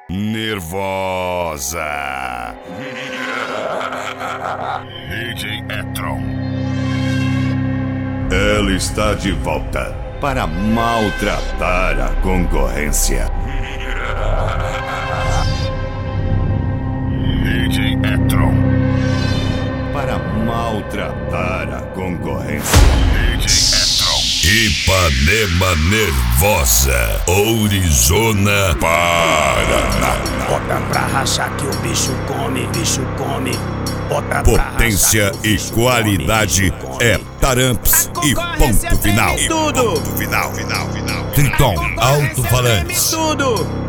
Nervosa. DJ Etron. Ela está de volta para maltratar a concorrência. DJ Etron. Para maltratar a concorrência. DJ Etron. Ipanema Nervosa, Orizona, Paraná. Bota pra rachar que o bicho come, bicho come. Bota Potência e qualidade é Taramps e ponto final. Tudo. Triton Alto-Falantes. Tudo.